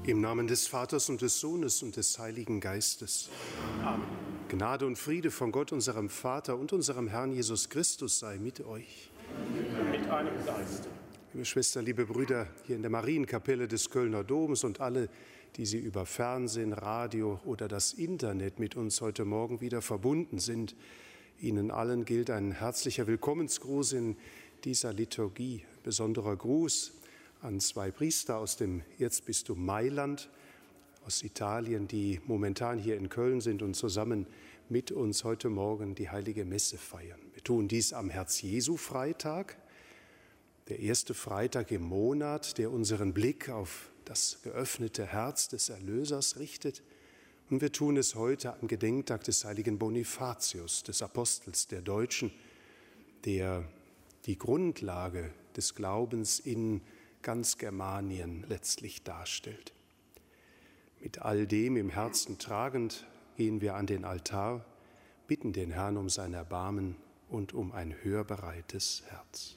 Im Namen des Vaters und des Sohnes und des Heiligen Geistes. Amen. Gnade und Friede von Gott, unserem Vater und unserem Herrn Jesus Christus sei mit euch. Mit einem Geist. Liebe Schwestern, liebe Brüder, hier in der Marienkapelle des Kölner Doms und alle, die Sie über Fernsehen, Radio oder das Internet mit uns heute Morgen wieder verbunden sind, Ihnen allen gilt ein herzlicher Willkommensgruß in dieser Liturgie. Besonderer Gruß an zwei Priester aus dem Erzbistum Mailand, aus Italien, die momentan hier in Köln sind und zusammen mit uns heute Morgen die Heilige Messe feiern. Wir tun dies am Herz-Jesu-Freitag, der erste Freitag im Monat, der unseren Blick auf das geöffnete Herz des Erlösers richtet. Und wir tun es heute am Gedenktag des heiligen Bonifatius, des Apostels der Deutschen, der die Grundlage des Glaubens in ganz Germanien letztlich darstellt. Mit all dem im Herzen tragend gehen wir an den Altar, bitten den Herrn um sein Erbarmen und um ein hörbereites Herz.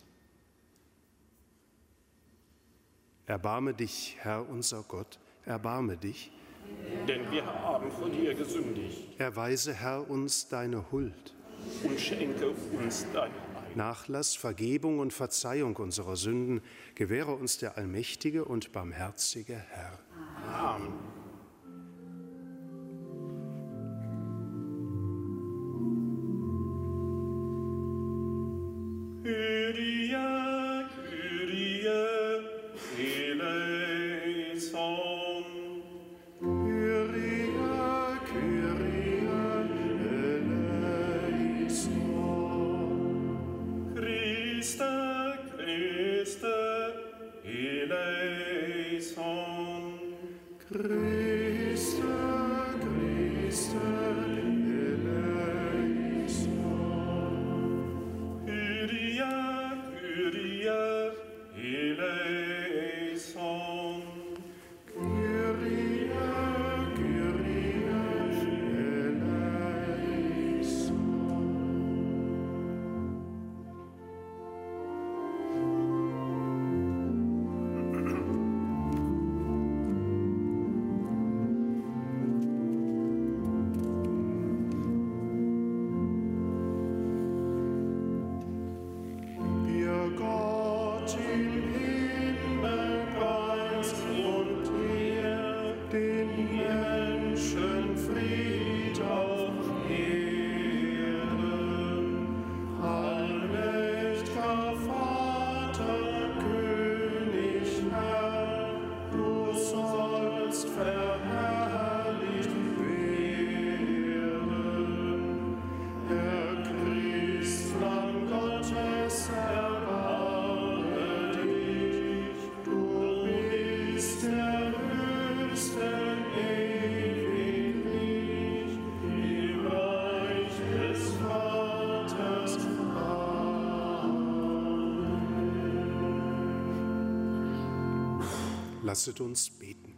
Erbarme dich, Herr unser Gott, erbarme dich. Denn wir haben vor dir gesündigt. Erweise, Herr, uns deine Huld. Und schenke uns dein Heil. Nachlass, Vergebung und Verzeihung unserer Sünden gewähre uns der allmächtige und barmherzige Herr. Amen. Kyrie, Kyrie, eleison. Kyrie, Kyrie, eleison. Christe, Christe, eleison. Christe, Christe, eleison. Kyrie, Kyrie, eleison. Kyrie, Kyrie, eleison. Wir Gott im Himmel preist und ehrt, den Menschen Fried auf Erden. Allmächtiger Vater, König, Herr, du sollst verherrlicht werden. Herr Christ, Lamm Gottes, erbarme dich. Du bist der Höchste ewiglich, im Reich des Vaters. Amen. Lasset uns beten.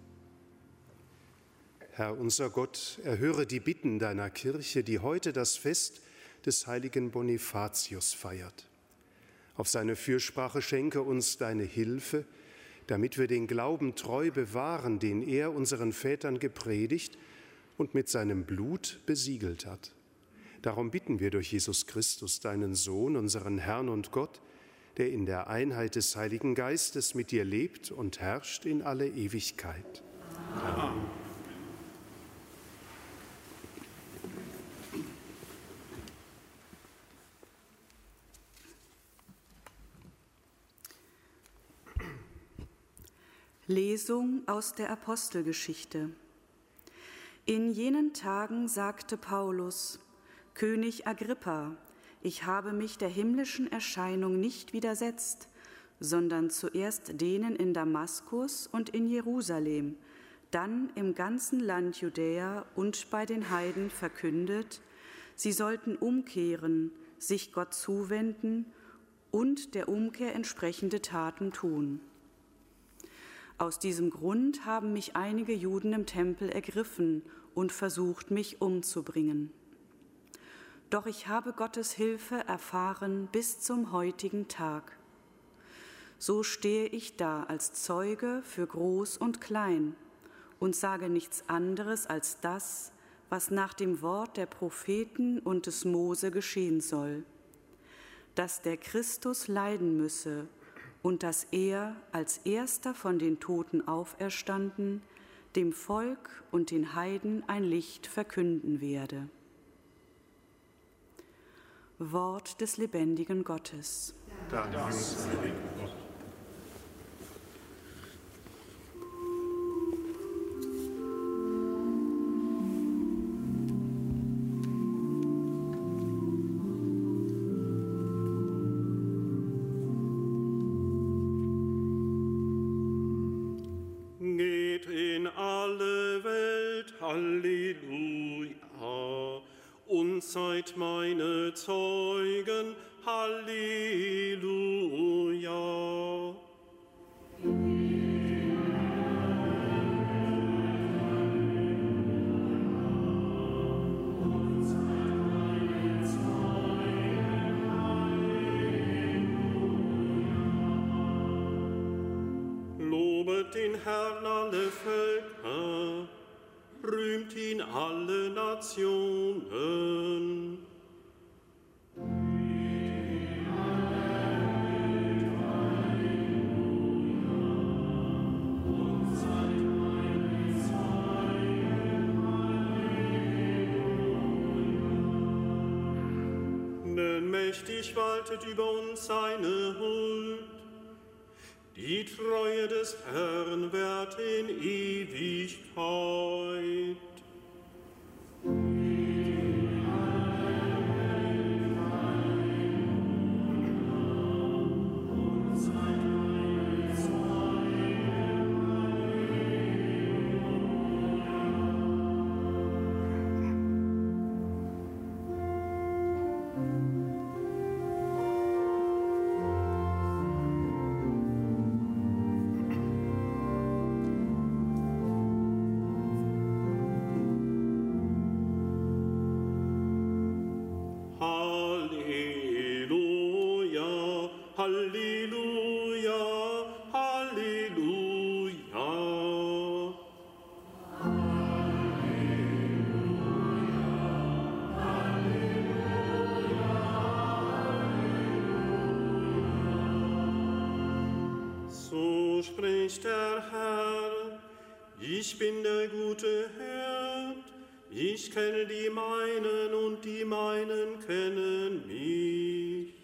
Herr unser Gott, erhöre die Bitten deiner Kirche, die heute das Fest des heiligen Bonifatius feiert. Auf seine Fürsprache schenke uns deine Hilfe, damit wir den Glauben treu bewahren, den er unseren Vätern gepredigt und mit seinem Blut besiegelt hat. Darum bitten wir durch Jesus Christus, deinen Sohn, unseren Herrn und Gott, der in der Einheit des Heiligen Geistes mit dir lebt und herrscht in alle Ewigkeit. Amen. Lesung aus der Apostelgeschichte. In jenen Tagen sagte Paulus: König Agrippa, ich habe mich der himmlischen Erscheinung nicht widersetzt, sondern zuerst denen in Damaskus und in Jerusalem, dann im ganzen Land Judäa und bei den Heiden verkündet, sie sollten umkehren, sich Gott zuwenden und der Umkehr entsprechende Taten tun. Aus diesem Grund haben mich einige Juden im Tempel ergriffen und versucht, mich umzubringen. Doch ich habe Gottes Hilfe erfahren bis zum heutigen Tag. So stehe ich da als Zeuge für Groß und Klein und sage nichts anderes als das, was nach dem Wort der Propheten und des Mose geschehen soll, dass der Christus leiden müsse und dass er als erster von den Toten auferstanden dem Volk und den Heiden ein Licht verkünden werde. Wort des lebendigen Gottes. Dank sei Gott. Geht in alle Welt, Halleluja, und seid meine Zeugen, Halleluja. Lobet den Herrn alle Völker, rühmt ihn alle Nationen. Denn mächtig waltet über uns seine Huld. Die Treue des Herrn währt in Ewigkeit. Halleluja, Halleluja. So spricht der Herr, ich bin der gute Hirt, ich kenne die meinen und die meinen kennen mich.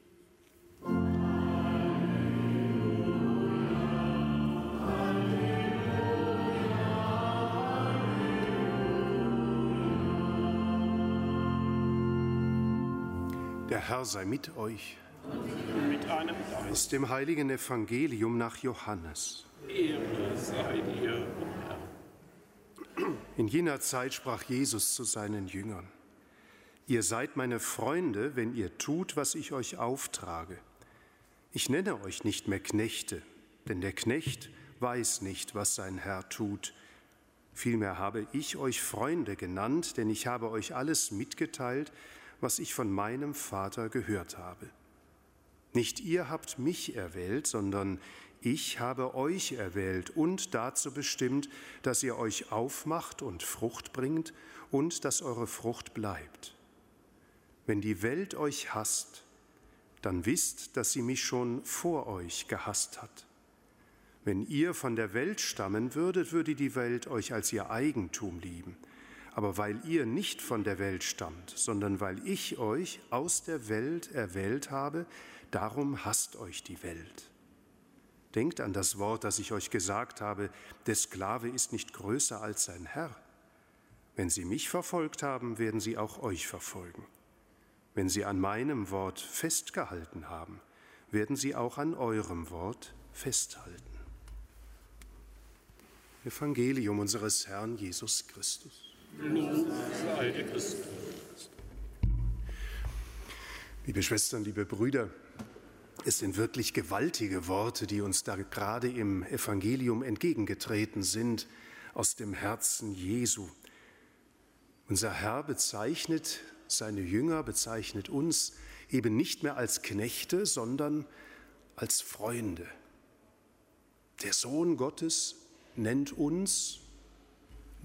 Der Herr sei mit euch. Mit einem Geist. Aus dem heiligen Evangelium nach Johannes. Ehre sei dir, o Herr. In jener Zeit sprach Jesus zu seinen Jüngern: Ihr seid meine Freunde, wenn ihr tut, was ich euch auftrage. Ich nenne euch nicht mehr Knechte, denn der Knecht weiß nicht, was sein Herr tut. Vielmehr habe ich euch Freunde genannt, denn ich habe euch alles mitgeteilt, was ich von meinem Vater gehört habe. Nicht ihr habt mich erwählt, sondern ich habe euch erwählt und dazu bestimmt, dass ihr euch aufmacht und Frucht bringt und dass eure Frucht bleibt. Wenn die Welt euch hasst, dann wisst, dass sie mich schon vor euch gehasst hat. Wenn ihr von der Welt stammen würdet, würde die Welt euch als ihr Eigentum lieben. Aber weil ihr nicht von der Welt stammt, sondern weil ich euch aus der Welt erwählt habe, darum hasst euch die Welt. Denkt an das Wort, das ich euch gesagt habe, der Sklave ist nicht größer als sein Herr. Wenn sie mich verfolgt haben, werden sie auch euch verfolgen. Wenn sie an meinem Wort festgehalten haben, werden sie auch an eurem Wort festhalten. Evangelium unseres Herrn Jesus Christus. Lob sei dir Christus. Liebe Schwestern, liebe Brüder, es sind wirklich gewaltige Worte, die uns da gerade im Evangelium entgegengetreten sind, aus dem Herzen Jesu. Unser Herr bezeichnet seine Jünger, bezeichnet uns eben nicht mehr als Knechte, sondern als Freunde. Der Sohn Gottes nennt uns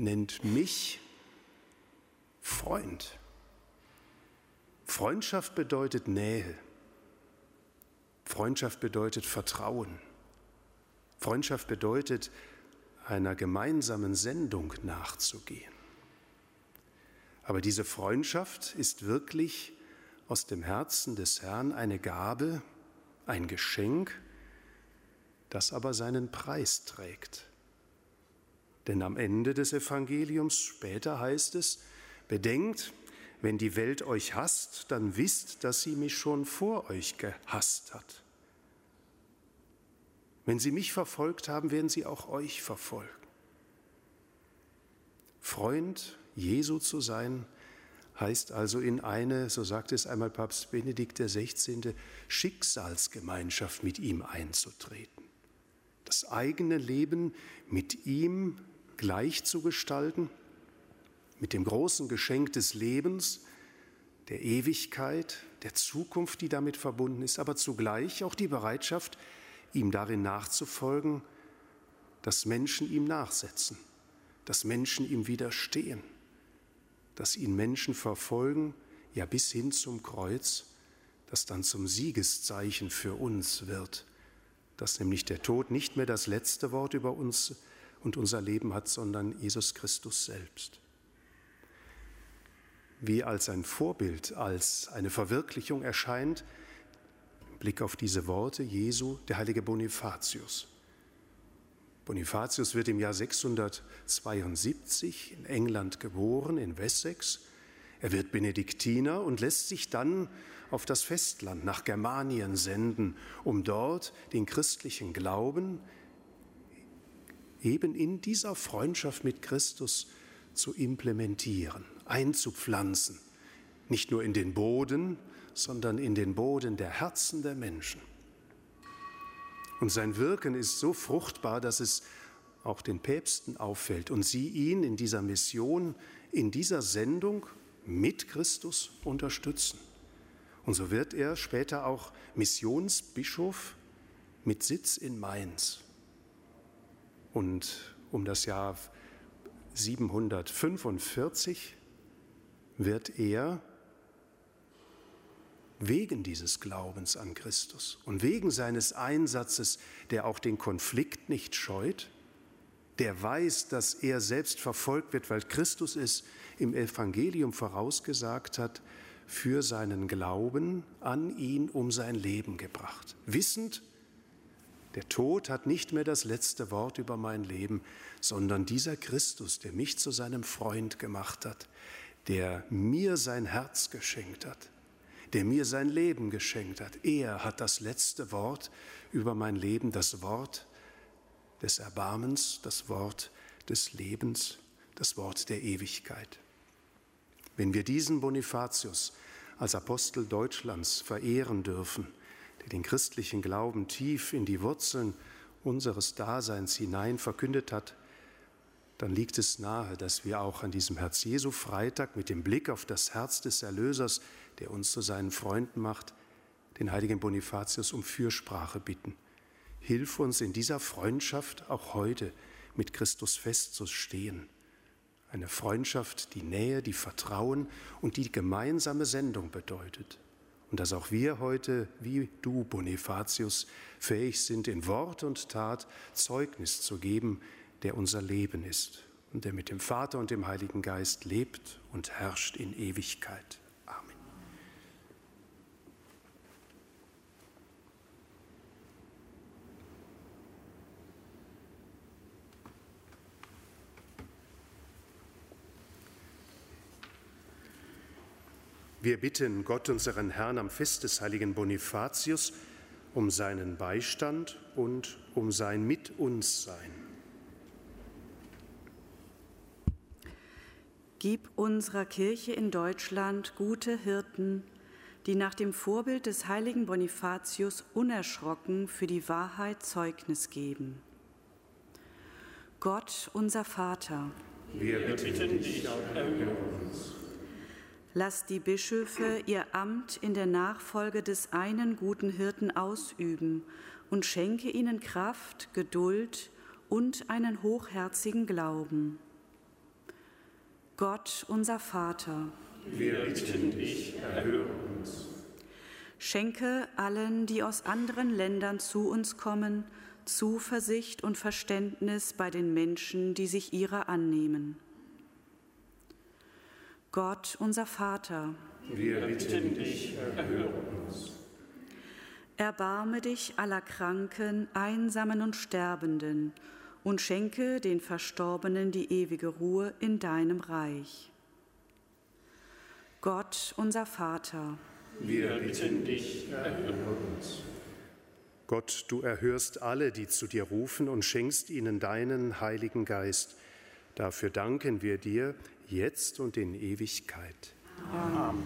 nennt mich Freund. Freundschaft bedeutet Nähe. Freundschaft bedeutet Vertrauen. Freundschaft bedeutet, einer gemeinsamen Sendung nachzugehen. Aber diese Freundschaft ist wirklich aus dem Herzen des Herrn eine Gabe, ein Geschenk, das aber seinen Preis trägt. Denn am Ende des Evangeliums später heißt es, bedenkt, wenn die Welt euch hasst, dann wisst, dass sie mich schon vor euch gehasst hat. Wenn sie mich verfolgt haben, werden sie auch euch verfolgen. Freund Jesu zu sein, heißt also in eine, so sagte es einmal Papst Benedikt XVI., Schicksalsgemeinschaft mit ihm einzutreten. Das eigene Leben mit ihm gleich zu gestalten, mit dem großen Geschenk des Lebens, der Ewigkeit, der Zukunft, die damit verbunden ist, aber zugleich auch die Bereitschaft, ihm darin nachzufolgen, dass Menschen ihm nachsetzen, dass Menschen ihm widerstehen, dass ihn Menschen verfolgen, ja bis hin zum Kreuz, das dann zum Siegeszeichen für uns wird, dass nämlich der Tod nicht mehr das letzte Wort über uns und unser Leben hat, sondern Jesus Christus selbst. Wie als ein Vorbild, als eine Verwirklichung erscheint, im Blick auf diese Worte Jesu, der heilige Bonifatius. Bonifatius wird im Jahr 672 in England geboren, in Wessex. Er wird Benediktiner und lässt sich dann auf das Festland nach Germanien senden, um dort den christlichen Glauben eben in dieser Freundschaft mit Christus zu implementieren, einzupflanzen, nicht nur in den Boden, sondern in den Boden der Herzen der Menschen. Und sein Wirken ist so fruchtbar, dass es auch den Päpsten auffällt und sie ihn in dieser Mission, in dieser Sendung mit Christus unterstützen. Und so wird er später auch Missionsbischof mit Sitz in Mainz. Und um das Jahr 745 wird er wegen dieses Glaubens an Christus und wegen seines Einsatzes, der auch den Konflikt nicht scheut, der weiß, dass er selbst verfolgt wird, weil Christus es im Evangelium vorausgesagt hat, für seinen Glauben an ihn um sein Leben gebracht. Wissend, der Tod hat nicht mehr das letzte Wort über mein Leben, sondern dieser Christus, der mich zu seinem Freund gemacht hat, der mir sein Herz geschenkt hat, der mir sein Leben geschenkt hat. Er hat das letzte Wort über mein Leben, das Wort des Erbarmens, das Wort des Lebens, das Wort der Ewigkeit. Wenn wir diesen Bonifatius als Apostel Deutschlands verehren dürfen, der den christlichen Glauben tief in die Wurzeln unseres Daseins hinein verkündet hat, dann liegt es nahe, dass wir auch an diesem Herz-Jesu-Freitag mit dem Blick auf das Herz des Erlösers, der uns zu seinen Freunden macht, den heiligen Bonifatius um Fürsprache bitten. Hilf uns in dieser Freundschaft auch heute mit Christus festzustehen. Eine Freundschaft, die Nähe, die Vertrauen und die gemeinsame Sendung bedeutet. Und dass auch wir heute, wie du, Bonifatius, fähig sind, in Wort und Tat Zeugnis zu geben, der unser Leben ist und der mit dem Vater und dem Heiligen Geist lebt und herrscht in Ewigkeit. Amen. Wir bitten Gott, unseren Herrn, am Fest des heiligen Bonifatius um seinen Beistand und um sein Mit-uns-Sein. Gib unserer Kirche in Deutschland gute Hirten, die nach dem Vorbild des heiligen Bonifatius unerschrocken für die Wahrheit Zeugnis geben. Gott, unser Vater, Wir bitten dich, erhöre uns. Lass die Bischöfe ihr Amt in der Nachfolge des einen guten Hirten ausüben und schenke ihnen Kraft, Geduld und einen hochherzigen Glauben. Gott, unser Vater, wir bitten dich, erhöre uns. Schenke allen, die aus anderen Ländern zu uns kommen, Zuversicht und Verständnis bei den Menschen, die sich ihrer annehmen. Gott, unser Vater, wir bitten dich, erhöre uns. Erbarme dich aller Kranken, Einsamen und Sterbenden und schenke den Verstorbenen die ewige Ruhe in deinem Reich. Gott, unser Vater, wir bitten dich, erhöre uns. Gott, du erhörst alle, die zu dir rufen und schenkst ihnen deinen Heiligen Geist. Dafür danken wir dir jetzt und in Ewigkeit. Amen.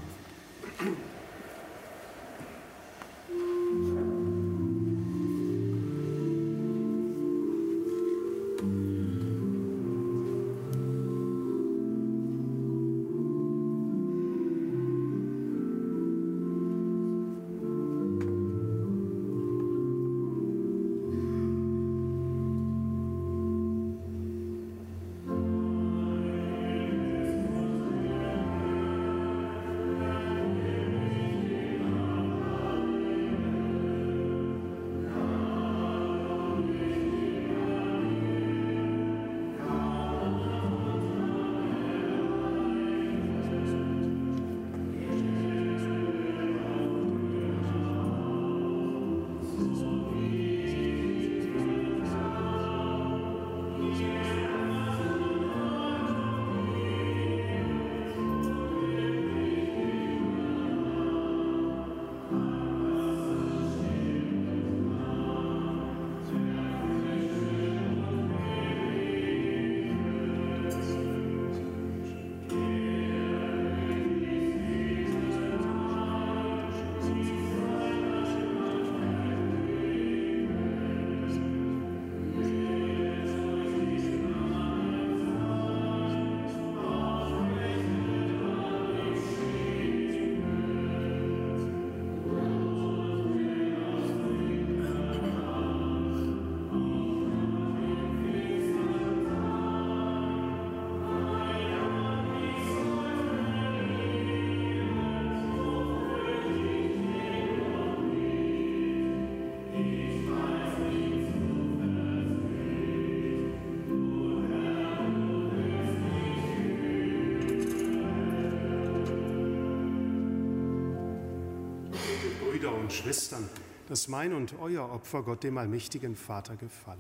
Und Schwestern, dass mein und euer Opfer Gott, dem allmächtigen Vater, gefalle.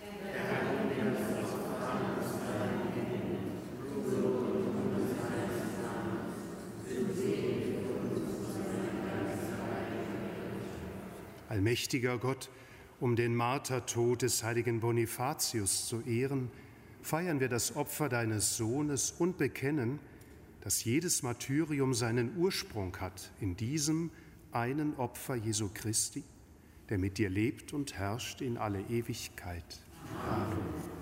Allmächtiger Gott, um den Martertod des heiligen Bonifatius zu ehren, feiern wir das Opfer deines Sohnes und bekennen, dass jedes Martyrium seinen Ursprung hat in diesem einen Opfer Jesu Christi, der mit dir lebt und herrscht in alle Ewigkeit. Amen.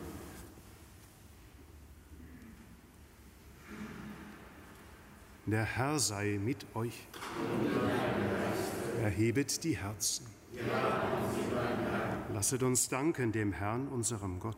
Der Herr sei mit euch. Erhebet die Herzen. Lasset uns danken dem Herrn, unserem Gott.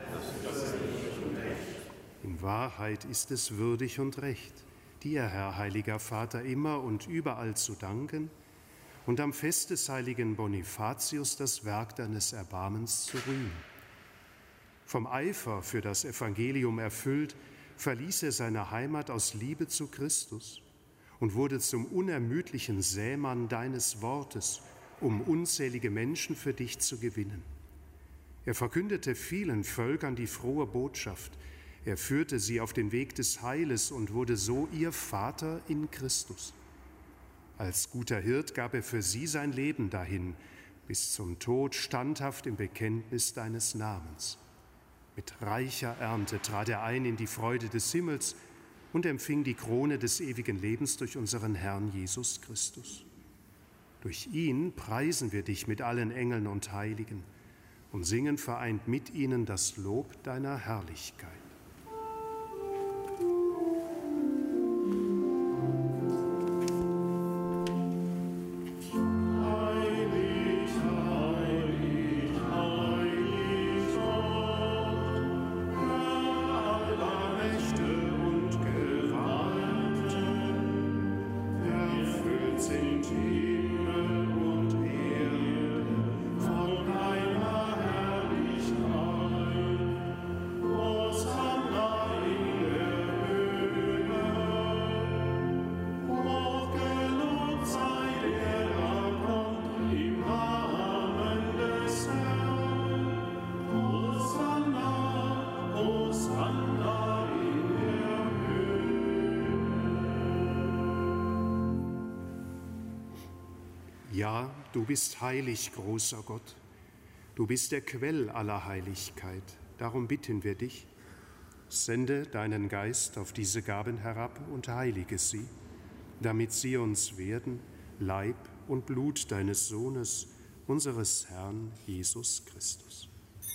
In Wahrheit ist es würdig und recht, dir, Herr, heiliger Vater, immer und überall zu danken und am Fest des heiligen Bonifatius das Werk deines Erbarmens zu rühmen. Vom Eifer für das Evangelium erfüllt, verließ er seine Heimat aus Liebe zu Christus und wurde zum unermüdlichen Sämann deines Wortes, um unzählige Menschen für dich zu gewinnen. Er verkündete vielen Völkern die frohe Botschaft. Er führte sie auf den Weg des Heiles und wurde so ihr Vater in Christus. Als guter Hirt gab er für sie sein Leben dahin, bis zum Tod standhaft im Bekenntnis deines Namens. Mit reicher Ernte trat er ein in die Freude des Himmels und empfing die Krone des ewigen Lebens durch unseren Herrn Jesus Christus. Durch ihn preisen wir dich mit allen Engeln und Heiligen und singen vereint mit ihnen das Lob deiner Herrlichkeit. Und Ja, du bist heilig, großer Gott. Du bist der Quell aller Heiligkeit. Darum bitten wir dich, sende deinen Geist auf diese Gaben herab und heilige sie, damit sie uns werden, Leib und Blut deines Sohnes, unseres Herrn Jesus Christus.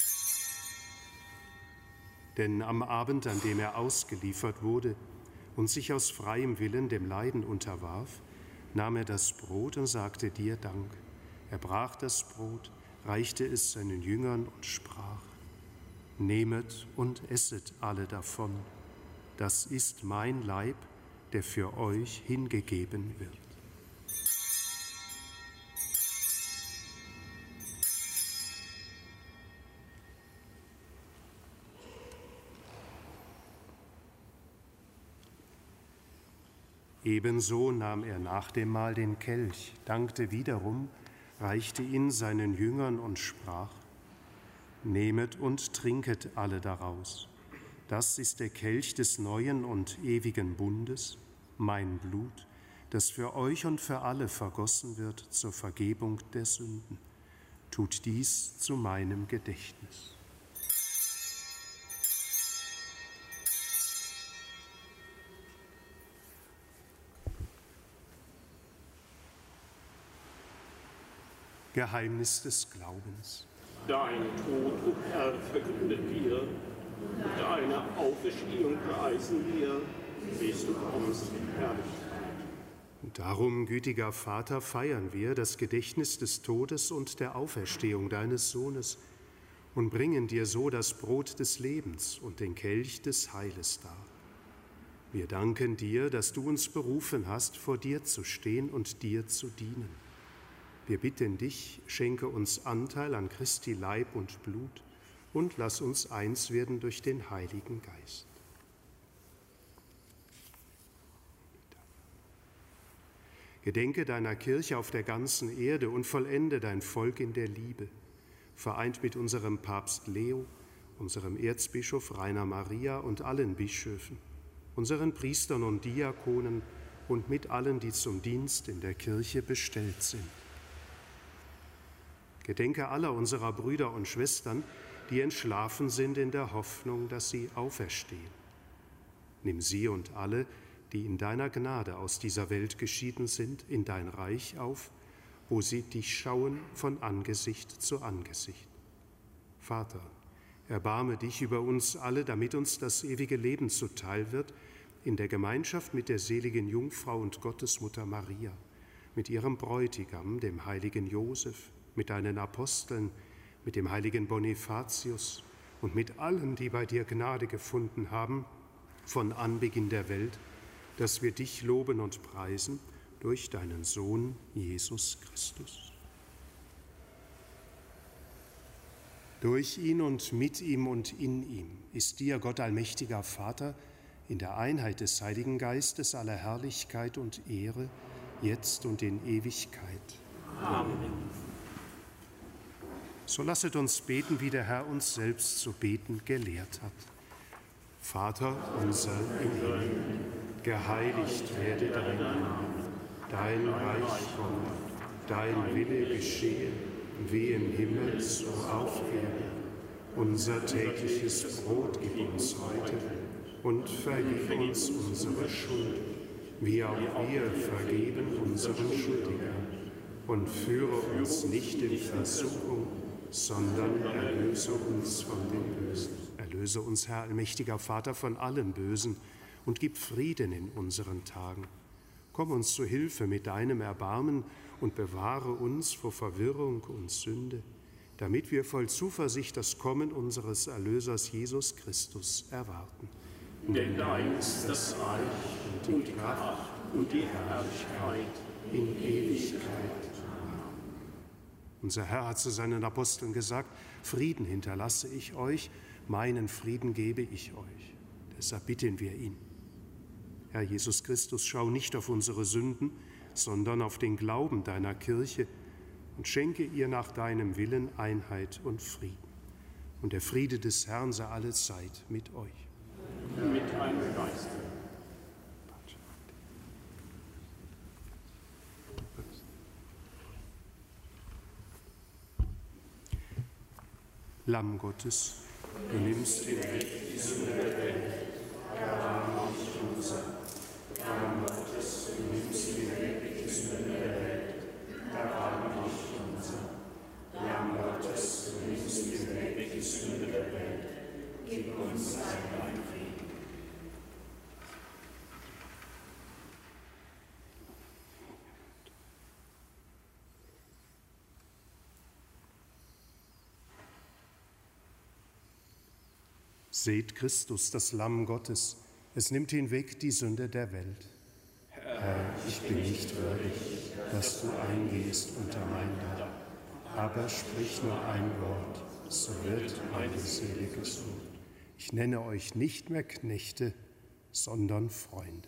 Denn am Abend, an dem er ausgeliefert wurde und sich aus freiem Willen dem Leiden unterwarf, nahm er das Brot und sagte dir Dank. Er brach das Brot, reichte es seinen Jüngern und sprach: Nehmet und esset alle davon. Das ist mein Leib, der für euch hingegeben wird. Ebenso nahm er nach dem Mahl den Kelch, dankte wiederum, reichte ihn seinen Jüngern und sprach: Nehmet und trinket alle daraus. Das ist der Kelch des neuen und ewigen Bundes, mein Blut, das für euch und für alle vergossen wird zur Vergebung der Sünden. Tut dies zu meinem Gedächtnis. Geheimnis des Glaubens. Dein Tod, o Herr, verkünden wir, und deine Auferstehung preisen wir, bis du kommst in Herrlichkeit. Und darum, gütiger Vater, feiern wir das Gedächtnis des Todes und der Auferstehung deines Sohnes und bringen dir so das Brot des Lebens und den Kelch des Heiles dar. Wir danken dir, dass du uns berufen hast, vor dir zu stehen und dir zu dienen. Wir bitten dich, schenke uns Anteil an Christi Leib und Blut und lass uns eins werden durch den Heiligen Geist. Gedenke deiner Kirche auf der ganzen Erde und vollende dein Volk in der Liebe, vereint mit unserem Papst Leo, unserem Erzbischof Rainer Maria und allen Bischöfen, unseren Priestern und Diakonen und mit allen, die zum Dienst in der Kirche bestellt sind. Gedenke aller unserer Brüder und Schwestern, die entschlafen sind in der Hoffnung, dass sie auferstehen. Nimm sie und alle, die in deiner Gnade aus dieser Welt geschieden sind, in dein Reich auf, wo sie dich schauen von Angesicht zu Angesicht. Vater, erbarme dich über uns alle, damit uns das ewige Leben zuteil wird, in der Gemeinschaft mit der seligen Jungfrau und Gottesmutter Maria, mit ihrem Bräutigam, dem heiligen Josef, mit deinen Aposteln, mit dem heiligen Bonifatius und mit allen, die bei dir Gnade gefunden haben, von Anbeginn der Welt, dass wir dich loben und preisen durch deinen Sohn Jesus Christus. Durch ihn und mit ihm und in ihm ist dir, Gott allmächtiger Vater, in der Einheit des Heiligen Geistes aller Herrlichkeit und Ehre, jetzt und in Ewigkeit. Amen. So lasset uns beten, wie der Herr uns selbst zu beten gelehrt hat. Vater unser im Himmel, geheiligt werde dein Name, dein Reich komme, dein Wille geschehe, wie im Himmel so auf Erden. Unser tägliches Brot gib uns heute und vergib uns unsere Schuld, wie auch wir vergeben unseren Schuldigern. Und führe uns nicht in Versuchung, sondern erlöse uns von dem Bösen. Erlöse uns, Herr allmächtiger Vater, von allem Bösen und gib Frieden in unseren Tagen. Komm uns zu Hilfe mit deinem Erbarmen und bewahre uns vor Verwirrung und Sünde, damit wir voll Zuversicht das Kommen unseres Erlösers Jesus Christus erwarten. Denn dein ist das Reich und die Kraft und die Herrlichkeit in Ewigkeit. Unser Herr hat zu seinen Aposteln gesagt: Frieden hinterlasse ich euch, meinen Frieden gebe ich euch. Deshalb bitten wir ihn. Herr Jesus Christus, schau nicht auf unsere Sünden, sondern auf den Glauben deiner Kirche und schenke ihr nach deinem Willen Einheit und Frieden. Und der Friede des Herrn sei allezeit mit euch. Mit deinem Geist. Lamm Gottes, du nimmst hinweg die Sünde der Welt, erbarme dich unser. Lamm Gottes, du nimmst hinweg die Sünde der Welt, erbarme dich unser. Lamm Gottes, du nimmst hinweg die Sünde der Welt, gib uns deinen Frieden. Seht Christus, das Lamm Gottes, es nimmt hinweg die Sünde der Welt. Herr, ich bin nicht würdig, dass du eingehst unter mein Dach, aber sprich nur ein Wort, so wird meine Seele gesund. Ich nenne euch nicht mehr Knechte, sondern Freunde.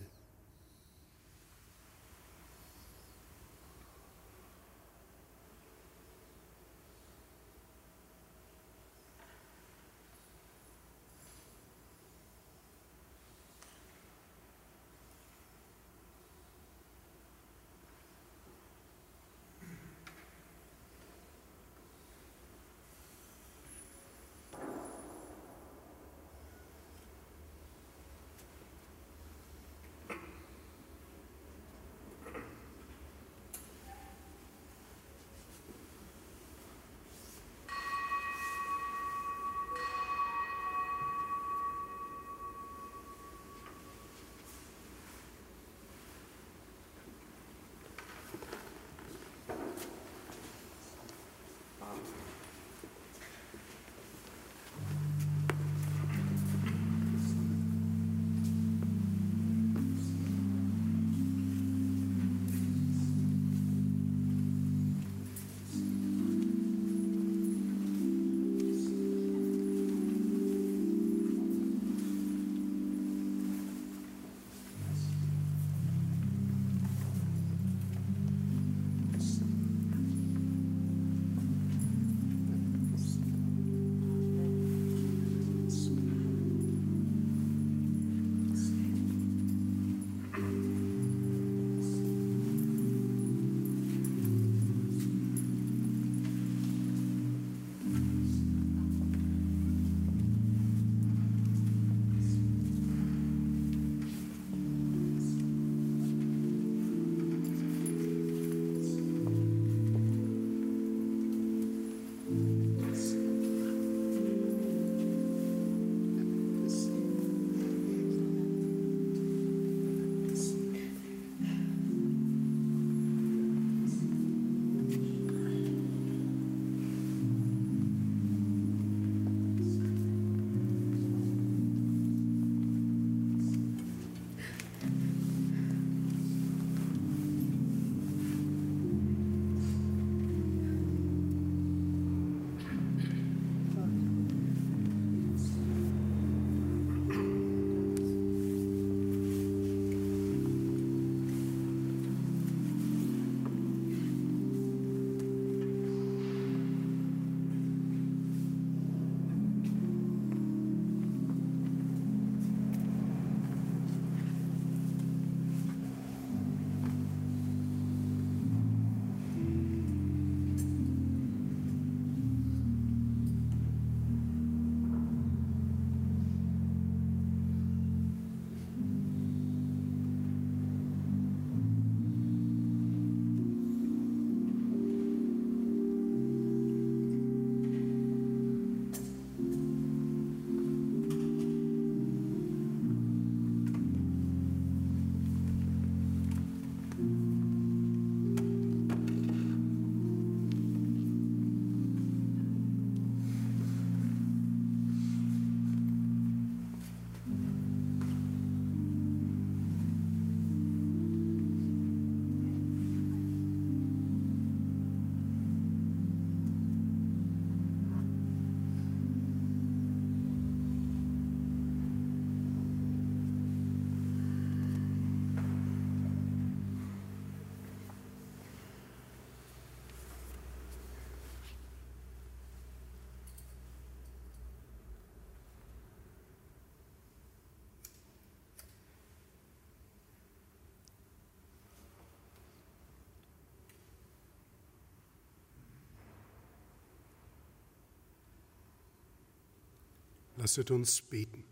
Lasset uns beten.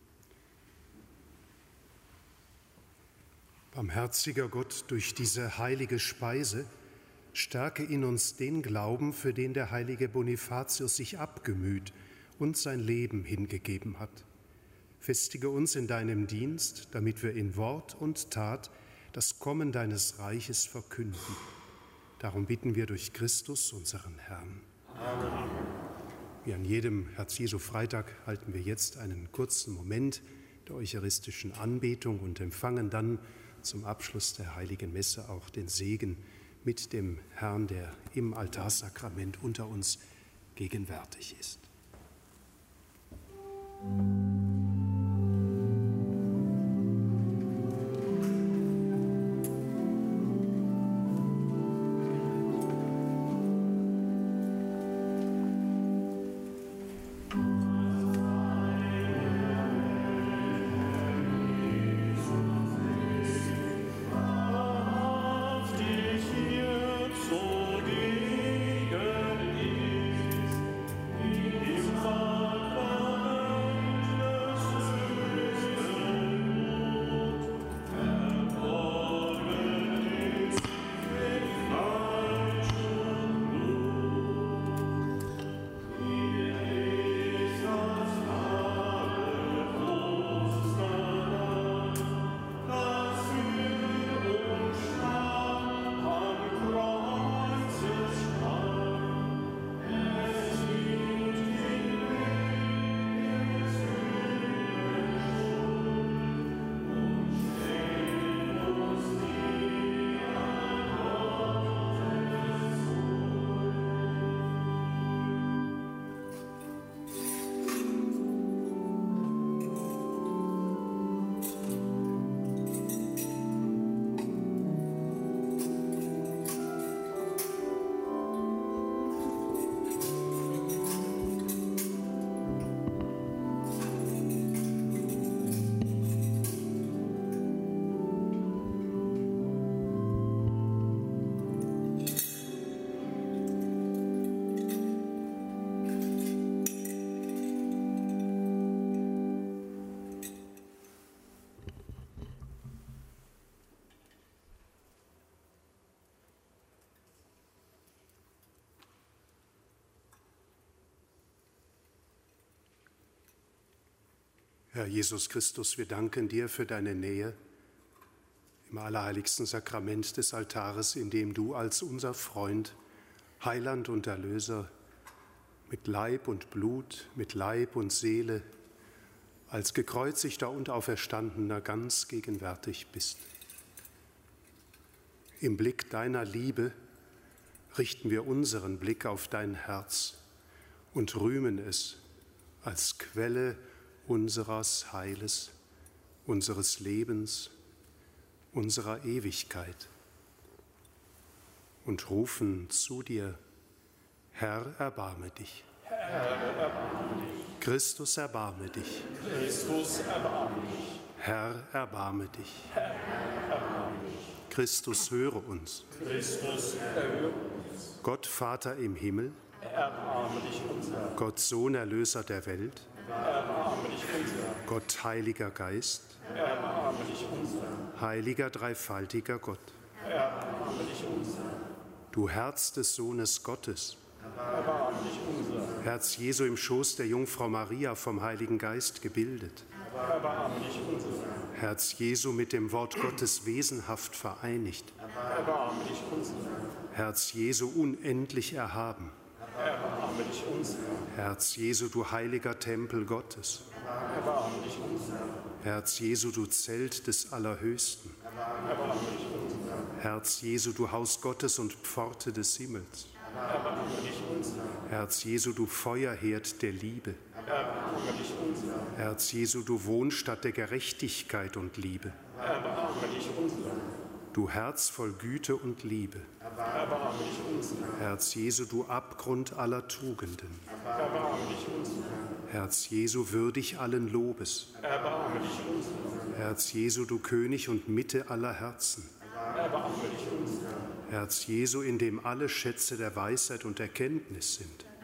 Barmherziger Gott, durch diese heilige Speise stärke in uns den Glauben, für den der heilige Bonifatius sich abgemüht und sein Leben hingegeben hat. Festige uns in deinem Dienst, damit wir in Wort und Tat das Kommen deines Reiches verkünden. Darum bitten wir durch Christus, unseren Herrn. Amen. Wie an jedem Herz-Jesu-Freitag halten wir jetzt einen kurzen Moment der eucharistischen Anbetung und empfangen dann zum Abschluss der Heiligen Messe auch den Segen mit dem Herrn, der im Altarsakrament unter uns gegenwärtig ist. Herr Jesus Christus, wir danken dir für deine Nähe im allerheiligsten Sakrament des Altares, in dem du als unser Freund, Heiland und Erlöser mit Leib und Blut, mit Leib und Seele, als gekreuzigter und Auferstandener ganz gegenwärtig bist. Im Blick deiner Liebe richten wir unseren Blick auf dein Herz und rühmen es als Quelle unseres Heiles, unseres Lebens, unserer Ewigkeit und rufen zu dir: Herr, erbarme dich. Herr, erbarme dich. Christus, erbarme dich. Christus, erbarme dich. Herr, erbarme dich. Herr, erbarme dich. Christus, höre uns. Christus, erhöre uns. Gott, Vater im Himmel, Erbarme dich unser. Gott, Sohn, Erlöser der Welt, Erbarme dich unser. Gott, Heiliger Geist, Erbarme dich unser. Heiliger, dreifaltiger Gott, Erbarme dich unser. du Herz des Sohnes Gottes, Erbarme dich unser. Herz Jesu im Schoß der Jungfrau Maria vom Heiligen Geist gebildet, Erbarme dich unser. Herz Jesu mit dem Wort Gottes wesenhaft vereinigt, Erbarme dich unser. Herz Jesu unendlich erhaben, Erbarme dich unser. Herz Jesu, du heiliger Tempel Gottes, Erbarme dich unser. Herz Jesu, du Zelt des Allerhöchsten, Erbarme dich unser. Herz Jesu, du Haus Gottes und Pforte des Himmels, Erbarme dich unser. Herz Jesu, du Feuerherd der Liebe, Erbarme dich unser. Herz Jesu, du Wohnstatt der Gerechtigkeit und Liebe, Erbarme dich unser. du Herz voll Güte und Liebe, Erbarme dich unser. Herz Jesu, du Abgrund aller Tugenden, Erbarme dich unser. Herz Jesu, würdig allen Lobes, Erbarme dich unser. Herz Jesu, du König und Mitte aller Herzen, Erbarme dich unser. Herz Jesu, in dem alle Schätze der Weisheit und Erkenntnis sind,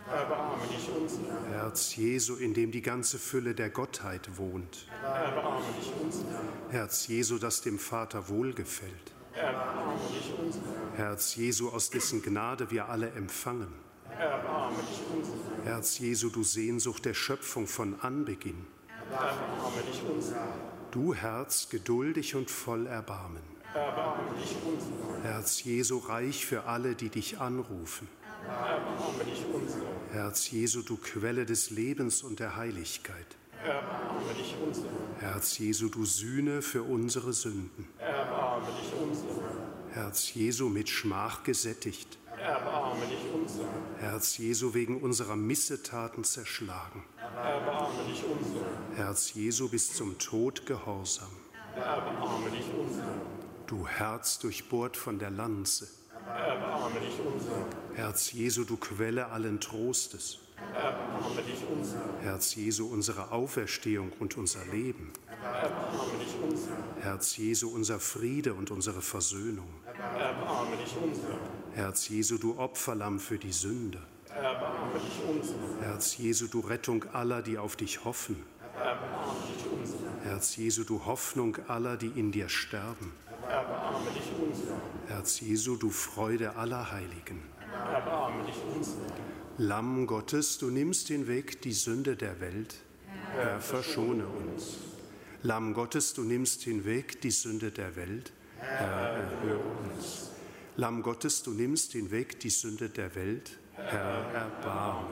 Erbarme dich unser. Herz Jesu, in dem die ganze Fülle der Gottheit wohnt. Erbarme dich unser. Herz Jesu, das dem Vater wohlgefällt. Erbarme dich unser. Herz Jesu, aus dessen Gnade wir alle empfangen. Erbarme dich unser. Herz Jesu, du Sehnsucht der Schöpfung von Anbeginn. Erbarme dich unser. Du Herz, geduldig und voll Erbarmen. Erbarme dich unser. Herz Jesu, reich für alle, die dich anrufen. Erbarme dich unser. Herz Jesu, du Quelle des Lebens und der Heiligkeit. Erbarme dich unser. Herz Jesu, du Sühne für unsere Sünden. Erbarme dich unser. Herz Jesu, mit Schmach gesättigt. Erbarme dich unser. Herz Jesu, wegen unserer Missetaten zerschlagen. Erbarme dich unser. Herz Jesu, bis zum Tod gehorsam. Erbarme dich unser. Du Herz, durchbohrt von der Lanze. Erbarme dich unser. Herz Jesu, du Quelle allen Trostes. Erbarme dich unser. Herz Jesu, unsere Auferstehung und unser Leben. Erbarme dich unser. Herz Jesu, unser Friede und unsere Versöhnung. Erbarme dich unser. Herz Jesu, du Opferlamm für die Sünde. Erbarme dich unser. Herz Jesu, du Rettung aller, die auf dich hoffen. Erbarme dich unser. Herz Jesu, du Hoffnung aller, die in dir sterben. Erbarme dich unser. Herz Jesu, du Freude aller Heiligen. Erbarme dich unser. Lamm Gottes, du nimmst hinweg die Sünde der Welt. Herr, verschone uns. Lamm Gottes, du nimmst hinweg die Sünde der Welt. Herr, erhöre uns. Lamm Gottes, du nimmst hinweg die Sünde der Welt. Herr, erbarme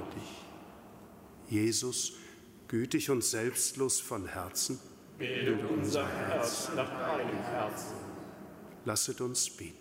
dich. Jesus, gütig und selbstlos von Herzen, Bilde unser Herz nach deinem Herzen. lasset uns beten.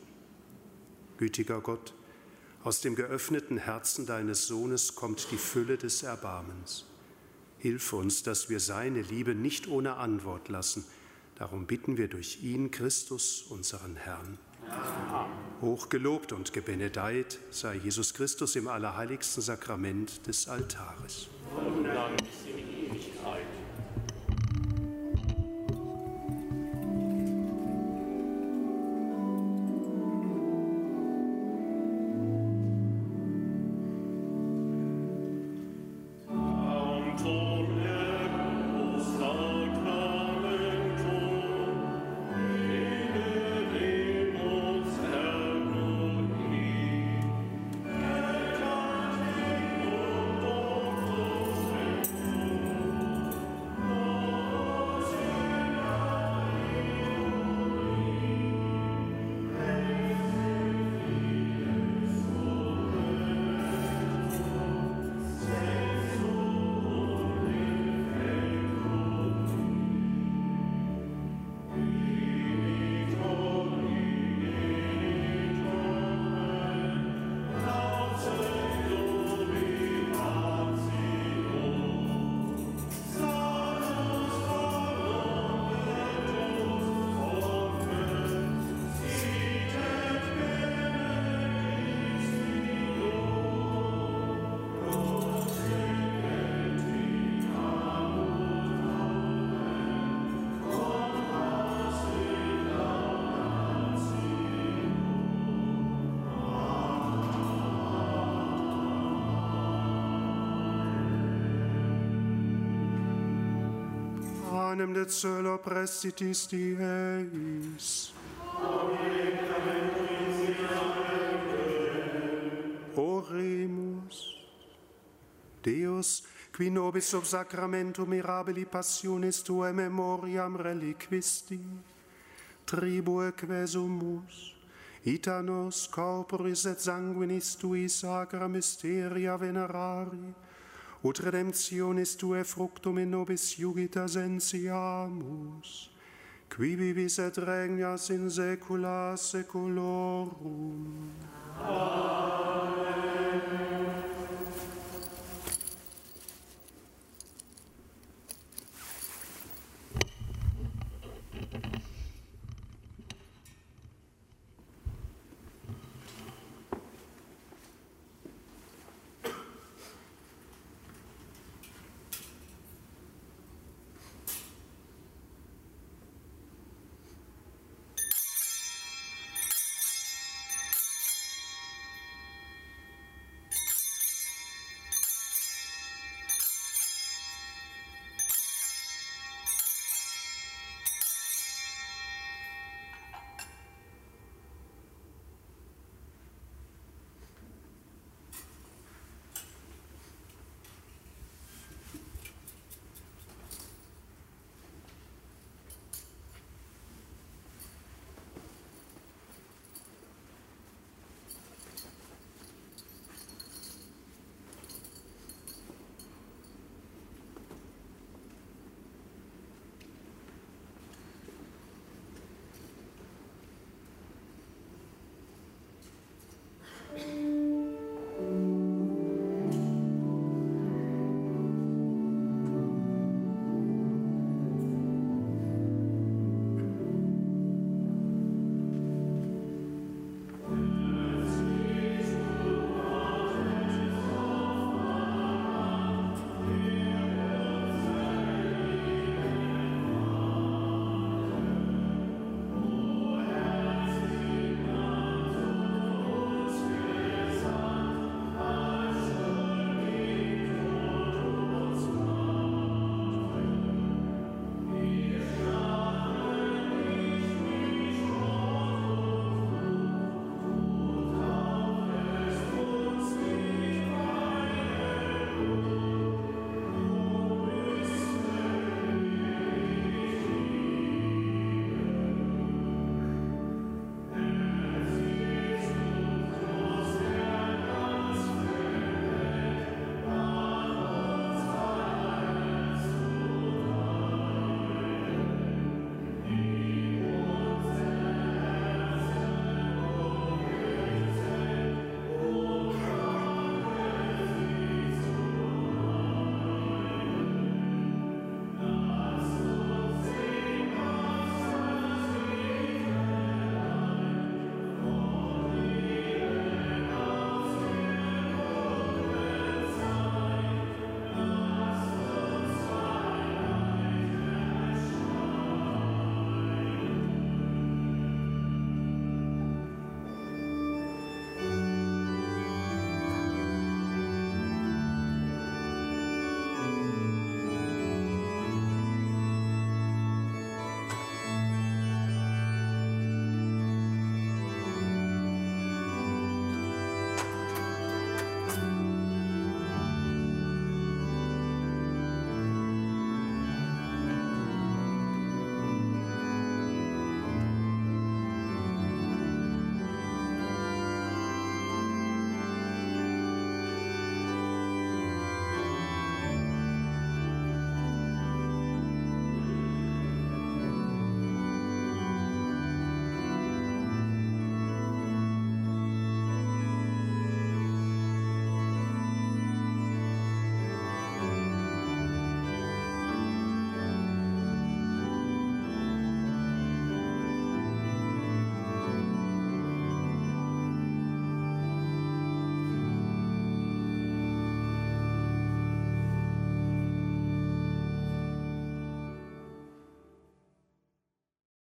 Gütiger Gott, aus dem geöffneten Herzen deines Sohnes kommt die Fülle des Erbarmens. Hilf uns, dass wir seine Liebe nicht ohne Antwort lassen. Darum bitten wir durch ihn, Christus, unseren Herrn. Amen. Hochgelobt und gebenedeit sei Jesus Christus im allerheiligsten Sakrament des Altares. Von dann bis in Ewigkeit. Panem de celo prestitis dies. Oremus. Deus, qui nobis sub sacramentum mirabili passionis tuae memoriam reliquisti, tribue quesumus, ita nos corporis et sanguinis tui sacra mysteria venerari, ut redemptionis tuae fructum in nobis iugita sensiamus, qui vivis et regnas in saecula saeculorum. Amen.